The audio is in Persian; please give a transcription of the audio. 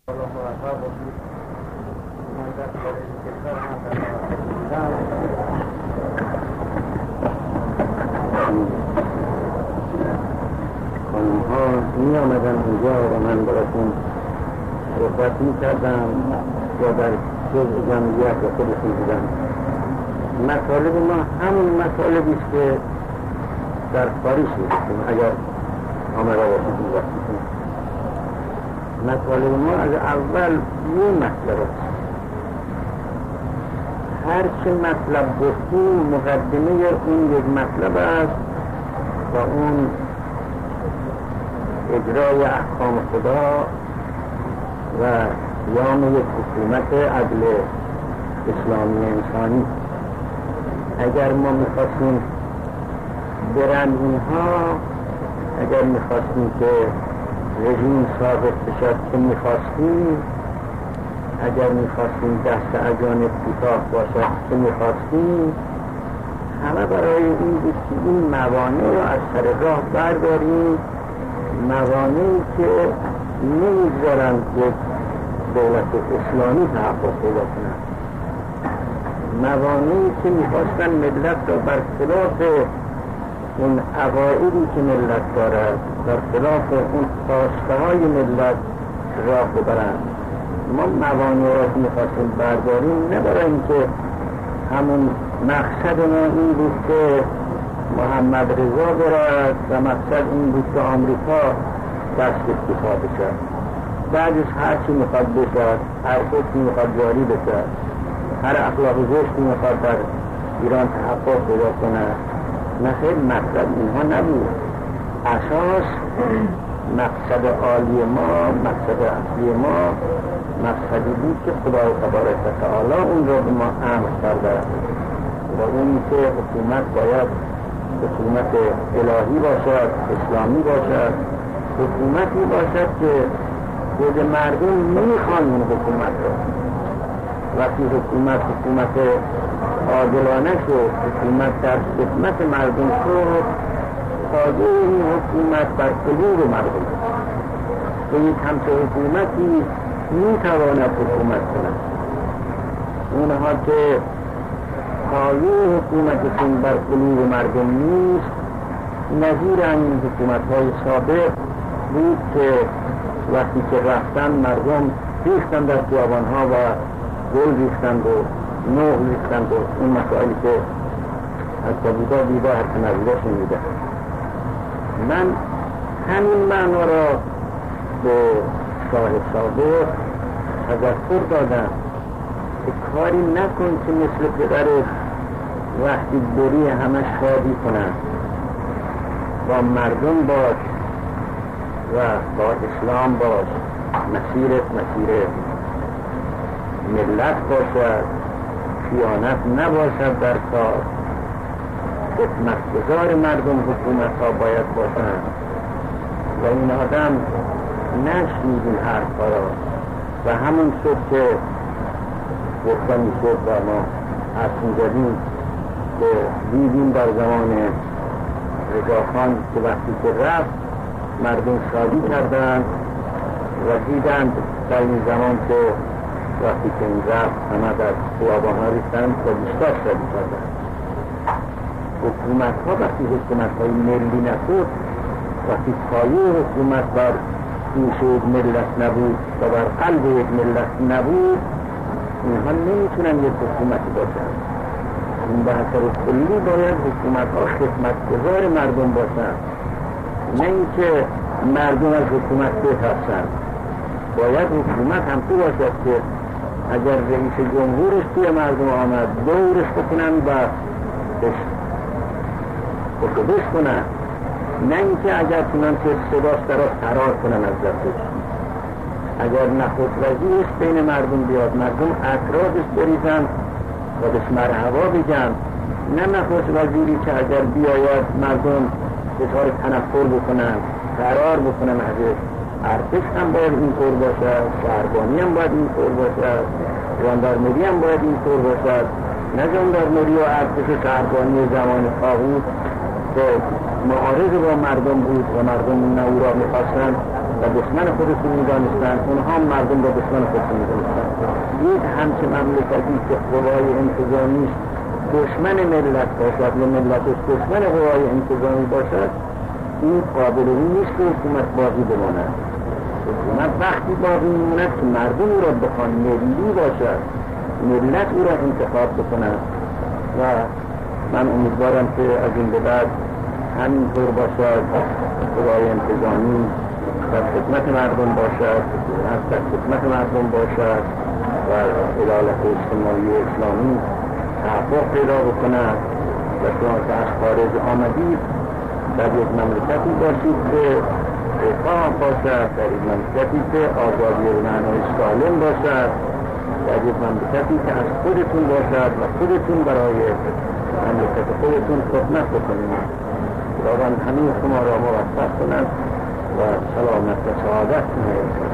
آنها می آمدن اینجا و من براتون صحبت می کردم یا در جزء جمعیت و خودشون بودن. مطالب ما همون مطالبی است که در پاریس می‌کنیم اگر آمده باشید این وقتی. مطالب ما از اول یه مطلب است. هر چه مطلب گفتیم مقدمه اون یک مطلب است و اون اجرای احکام خدا و قیام یک حکومت عدل اسلامی انسانی. اگر ما میخواستیم برن اینها، اگر میخواستیم که رژیم ثابت بشد که میخواستیم، اگر میخواستیم دست اجانب کوتاه باشد که میخواستیم، همه برای این بود که این موانع رو از سر راه برداریم، موانعی که نمیگذارند یک دولت اسلامی تحقق پیدا کنند، موانعی که میخواستن ملت را برخلاف اون عقایدی که ملت دارد، برخلاف اون خواسته های ملت راه ببرند. ما موانع را که میخواستیم برداریم نه برای اینکه همون مقصد ما این بود که محمد رضا برد و مقصد این بود که آمریکا دست اکتفا بشد، بعدش هر چی میخواد بشد، هر حکمی میخواد جاری بشد، هر اخلاق زشتی میخواد در ایران تحقق پیدا کنه. نه خیلی مقصد اینها نبود. اساس مقصد عالی ما، مقصد اصلی ما مقصدی بود که خدای تبارک و تعالی اون رو به ما امر کرده و اون که حکومت باید حکومت الهی باشد، اسلامی باشد، حکومتی باشد که خود مردم میخوان اون حکومت رو. وقتی حکومت عادلانه شد، حکومت در خدمت مردم شد، تازه این حکومت بر قلوب مردم و یک همچه حکومتی میتواند حکومت کند. اونها که پایه حکومتشون بر قلوب مردم نیست، نظیر این حکومت‌های سابق بود که وقتی که رفتن مردم ریختن در خیابان‌ها و گل ریختند و نوح ریختند و اون مسائلی که از بودا دیده هرچه نبوده شنیده. من همین معنا را به صاحب سابق تذکر دادم که کاری نکن که مثل پدرت وقتی بری همه شادی کنن، با مردم باش و با اسلام باش، مسیرت مسیر ملت باشد، خیانت نباشد در کار، خدمتگزار مردم حکومت ها باید باشند و این آدم نشنید این حرف را و همون شد که گفتنی شد و ما از می‌زدیم که دیدیم در زمان رضاخان که وقتی که رفت مردم شادی کردند و دیدند در این زمان که وقتی که این رفت همه در خیابان‌ها ریختند و بیشتر شادی کردند. حکومت ها وقتی حکومت های ملی نشد، وقتی پایه حکومت بر دوش یک ملت نبود و بر قلب یک ملت نبود، اینها نمیتونن یک حکومتی باشن. این به حساب کلی باید حکومت ها خدمتگزار مردم باشن، نه اینکه مردم از حکومت بترسن. باید حکومت هم تو باشد که اگر رئیس جمهورش توی مردم آمد دورش بکنن و خودش کنن، نه اینکه اگر کنن که صداش طرف فرار کنن از دستش. اگر نخست وزیرش بین مردم بیاد، مردم اطرافش بریزن و بهش مرحبا بگن، نه نخست وزیری که اگر بیاید مردم اظهار تنفر بکنن، فرار بکنن ازش. ارتش هم باید اینطور باشد، شهربانی هم باید اینطور باشد، ژاندارمری هم باید اینطور باشد، نه ژاندارمری و ارتش و شهربانی زمان طاغوت که معارض با مردم بود و مردم نه او را می‌خواستند و دشمن خودشون میدانستن، اونها مردم را دشمن خودشون میدانستن. یک همچه مملکتی که قوای انتظامی دشمن ملت باشد و ملتش دشمن قوای انتظامی باشد، این قابل نیست که حکومت باقی بماند. حکومت وقتی باقی میماند که مردم او را بخوان ملی باشد، ملت او را انتخاب بکند و من امیدوارم که از این به بعد همینطور باشد. قوای انتظامی در خدمت مردم باشد، در خدمت مردم باشد و عدالت اجتماعی و اسلامی تحقق پیدا بکند و شما که از خارج آمدید در یک مملکتی باشید که رفاه باشد، در یک مملکتی که آزادی به معنای سالم باشد، در یک مملکتی که از خودتون باشد و خودتون برای مملکت خودتون خدمت بکنید. خداوند همه شما را موفق کند و سلامت و سعادت کنید.